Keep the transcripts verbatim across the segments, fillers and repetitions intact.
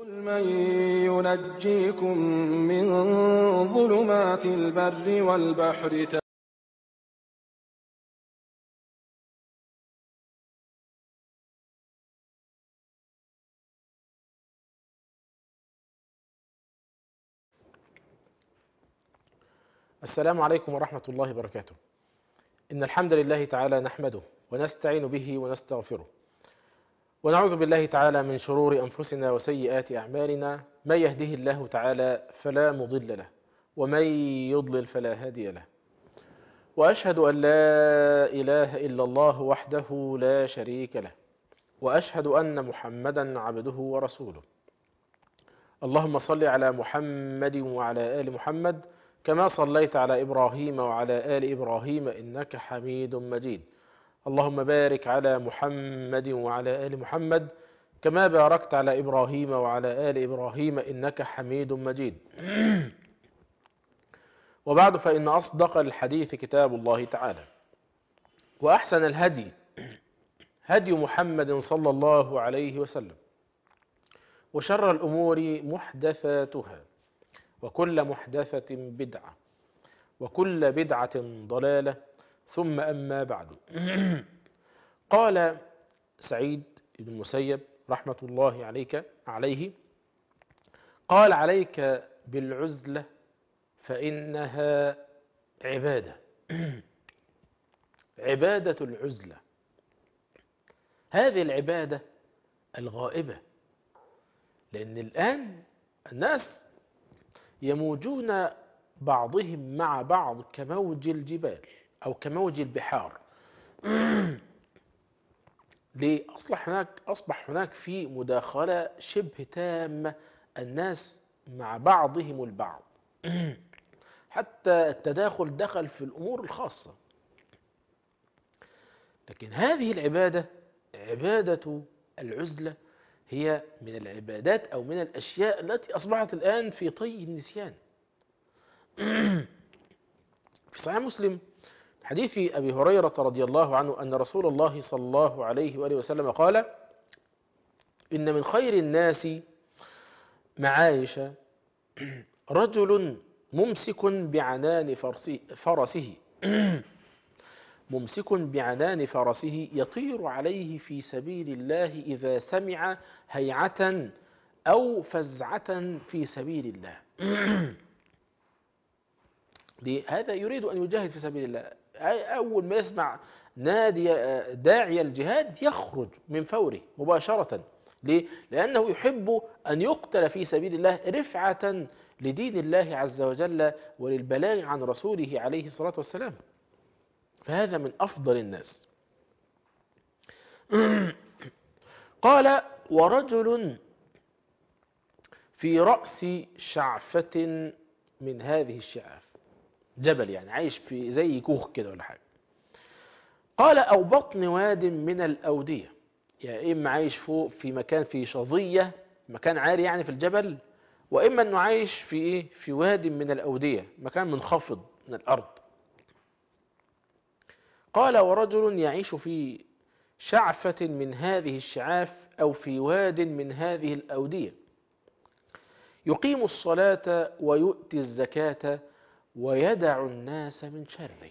من ينجيكم من ظلمات البر والبحر. السلام عليكم ورحمة الله وبركاته. إن الحمد لله تعالى نحمده ونستعين به ونستغفره، ونعوذ بالله تعالى من شرور أنفسنا وسيئات أعمالنا. من يهده الله تعالى فلا مضل له، ومن يضلل فلا هادي له. وأشهد أن لا إله إلا الله وحده لا شريك له، وأشهد أن محمدا عبده ورسوله. اللهم صل على محمد وعلى آل محمد كما صليت على إبراهيم وعلى آل إبراهيم إنك حميد مجيد. اللهم بارك على محمد وعلى آل محمد كما باركت على إبراهيم وعلى آل إبراهيم إنك حميد مجيد. وبعد، فإن أصدق الحديث كتاب الله تعالى، وأحسن الهدي هدي محمد صلى الله عليه وسلم، وشر الأمور محدثاتها، وكل محدثة بدعة، وكل بدعة ضلالة، ثم أما بعد. قال سعيد بن المسيب رحمة الله عليك عليه قال: عليك بالعزلة فإنها عبادة. عبادة العزلة، هذه العبادة الغائبة، لأن الآن الناس يموجون بعضهم مع بعض كموج الجبال أو كموج البحار. ليه؟ أصبح هناك أصبح هناك في مداخلة شبه تامة، الناس مع بعضهم البعض، حتى التداخل دخل في الأمور الخاصة. لكن هذه العبادة، عبادة العزلة، هي من العبادات أو من الأشياء التي أصبحت الآن في طي النسيان. في صحيح مسلم حديث أبي هريرة رضي الله عنه أن رسول الله صلى الله عليه وآله وسلم قال: إن من خير الناس معايش رجل ممسك بعنان فرسه ممسك بعنان فرسه يطير عليه في سبيل الله إذا سمع هيعة أو فزعة في سبيل الله. هذا يريد أن يجاهد في سبيل الله، أول ما يسمع نادي داعي الجهاد يخرج من فوره مباشرة. ليه؟ لأنه يحب أن يقتل في سبيل الله رفعة لدين الله عز وجل وللبلاغ عن رسوله عليه الصلاة والسلام. فهذا من أفضل الناس. قال: ورجل في رأس شعفة من هذه الشعاف، جبل يعني عايش في زي كوخ كده ولا حاجة. قال: أو بطن واد من الأودية، يعني إما عايش فوق في مكان في شظية، مكان عالي يعني في الجبل، وإما أنه عايش في إيه؟ في واد من الأودية، مكان منخفض من الأرض. قال: ورجل يعيش في شعفة من هذه الشعاف أو في واد من هذه الأودية، يقيم الصلاة ويؤتي الزكاة ويدع الناس من شره.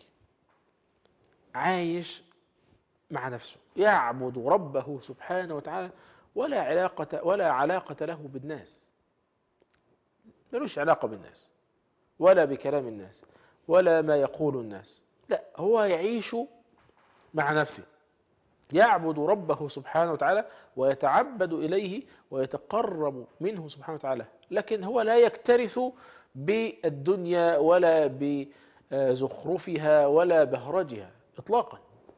عايش مع نفسه يعبد ربه سبحانه وتعالى، ولا علاقة ولا علاقة له بالناس، ملوش علاقة بالناس ولا بكلام الناس ولا ما يقول الناس. لا، هو يعيش مع نفسه، يعبد ربه سبحانه وتعالى ويتعبد إليه ويتقرب منه سبحانه وتعالى، لكن هو لا يكترث بالدنيا ولا بزخرفها ولا بهرجها إطلاقا.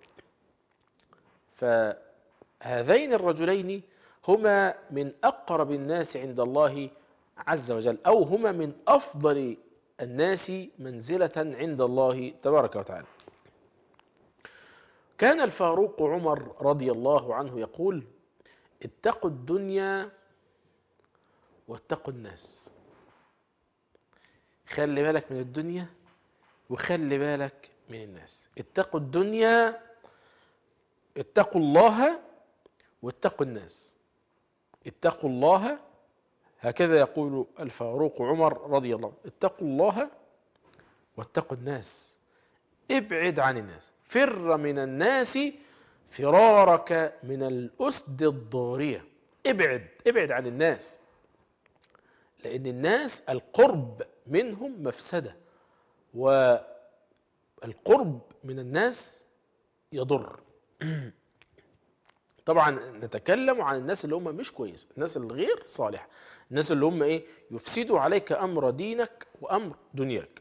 فهذين الرجلين هما من أقرب الناس عند الله عز وجل، أو هما من أفضل الناس منزلة عند الله تبارك وتعالى. كان الفاروق عمر رضي الله عنه يقول: اتقوا الدنيا واتقوا الناس. خلي بالك من الدنيا وخلي بالك من الناس. اتقوا الدنيا، اتقوا الله واتقوا الناس. اتقوا الله هكذا يقول الفاروق عمر رضي الله عنه: اتقوا الله واتقوا الناس، ابعد عن الناس، فر من الناس فرارك من الأسد الضارية. ابعد ابعد عن الناس، لأن الناس القرب منهم مفسدة، والقرب من الناس يضر. طبعا نتكلم عن الناس اللي هم مش كويس، الناس الغير صالحة، الناس اللي هم ايه يفسدوا عليك أمر دينك وأمر دنياك.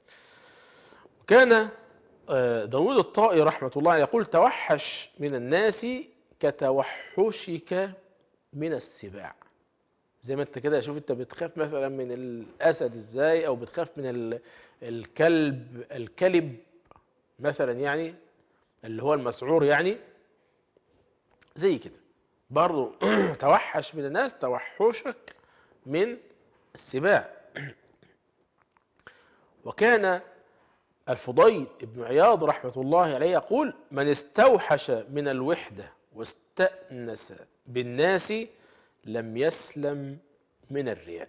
كان داود الطائي رحمة الله يقول: توحش من الناس كتوحشك من السباع. زي ما انت كده، شوف انت بتخاف مثلا من الأسد ازاي، او بتخاف من الكلب الكلب مثلا، يعني اللي هو المسعور، يعني زي كده برضو. توحش من الناس توحشك من السباع. وكان الفضيل بن عياض رحمة الله عليه يقول: من استوحش من الوحدة واستأنس بالناس لم يسلم من الرياء.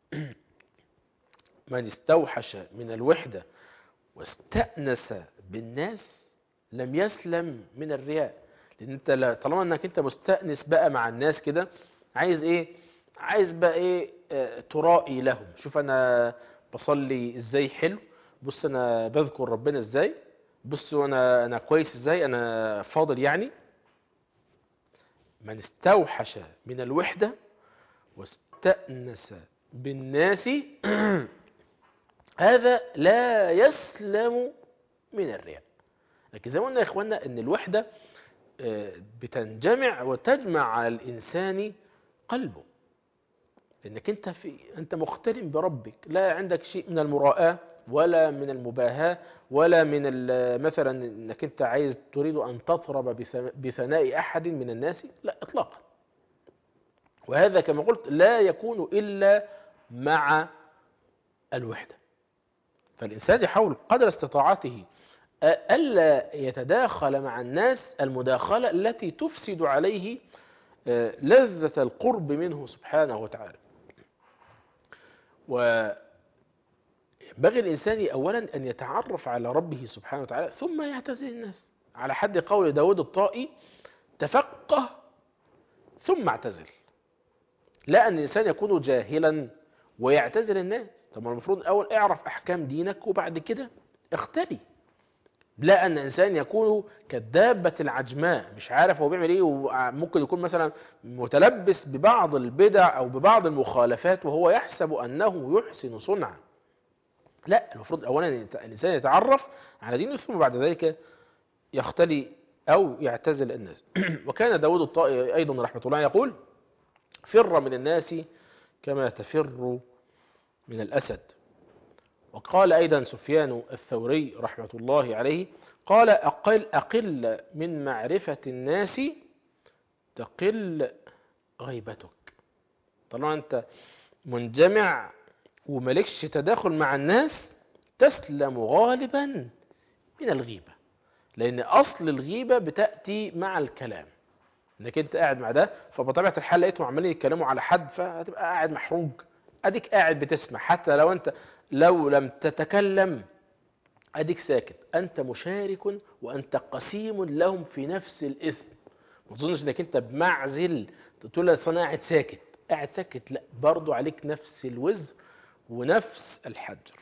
من استوحش من الوحدة واستأنس بالناس لم يسلم من الرياء. لأن انت طالما انك انت مستأنس بقى مع الناس كده، عايز ايه؟ عايز بقى ايه؟ اه ترائي لهم. شوف انا بصلي ازاي حلو، بص انا بذكر ربنا ازاي، بص انا انا كويس ازاي، انا فاضل يعني. من استوحش من الوحدة واستأنس بالناس هذا لا يسلم من الرياء. لكن زي ما قلنا يا اخوانا ان الوحدة بتنجمع وتجمع على الانسان قلبه، لانك انت في انت مختلم بربك، لا عندك شيء من المراءة ولا من المباهاة ولا من مثلا انك انت عايز تريد ان تطرب بثناء احد من الناس، لا اطلاقا. وهذا كما قلت لا يكون الا مع الوحدة. فالانسان يحاول قدر استطاعته ألا يتداخل مع الناس المداخلة التي تفسد عليه لذة القرب منه سبحانه وتعالى. وينبغي الإنسان أولا أن يتعرف على ربه سبحانه وتعالى ثم يعتزل الناس، على حد قول داود الطائي: تفقه ثم اعتزل. لا أن الإنسان يكون جاهلا ويعتزل الناس. طب المفروض الأول اعرف أحكام دينك وبعد كده اختلي. لا أن الإنسان يكون كالدابة العجماء، مش عارف هو بيعمل إيه، وممكن يكون مثلا متلبس ببعض البدع أو ببعض المخالفات وهو يحسب أنه يحسن صنعا. لا، المفروض أولا الإنسان يتعرف على دينه ثم بعد ذلك يختلي أو يعتزل الناس. وكان داود الطائي أيضا رحمة الله يقول: فر من الناس كما تفر من الأسد. وقال أيضا سفيان الثوري رحمة الله عليه قال: أقل, أقل من معرفة الناس تقل غيبتك. طالما أنت منجمع وملكش تداخل مع الناس تسلم غالبا من الغيبة، لأن أصل الغيبة بتأتي مع الكلام. انك انت قاعد مع ده، فبطبيعة الحال لقيتهم عمالين يتكلموا على حد، فهتبقى قاعد محروج، اديك قاعد بتسمع. حتى لو انت لو لم تتكلم اديك ساكت، انت مشارك وانت قسيم لهم في نفس الاثم. ما تظنش انك انت بمعزل تقول لي انا قاعد ساكت، قاعد ساكت، لا، برضو عليك نفس الوزر ونفس الحجر.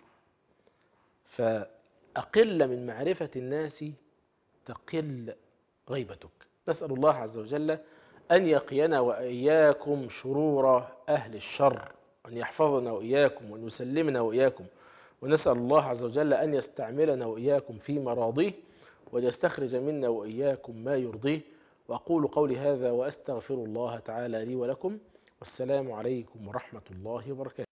فأقل من معرفة الناس تقل غيبتك. نسأل الله عز وجل أن يقينا وإياكم شرور أهل الشر، وأن يحفظنا وإياكم وأن يسلمنا وإياكم، ونسأل الله عز وجل أن يستعملنا وإياكم في مراضيه وأن يستخرج منا وإياكم ما يرضيه. وأقول قولي هذا وأستغفر الله تعالى لي ولكم، والسلام عليكم ورحمة الله وبركاته.